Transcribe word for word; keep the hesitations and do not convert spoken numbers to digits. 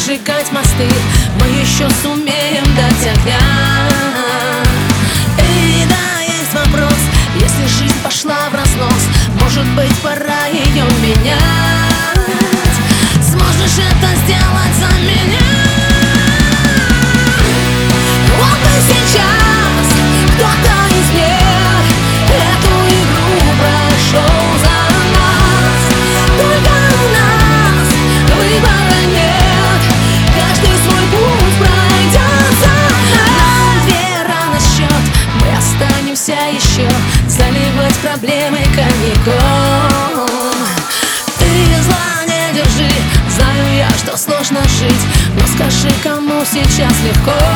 сжигать мосты, мы еще сумеем дать огня. И да, есть вопрос: если жизнь пошла в разнос, может быть, пора ее менять. Сможешь это сделать за меня? Вот и сейчас кто-то из них эту игру прошел за нас. Только у нас выбора нет, каждый свой путь пройдет за нас. Нам вера на счет, мы останемся еще заливать проблемы коньяком. Ты зла не держи, знаю я, что сложно жить, но скажи, кому сейчас легко.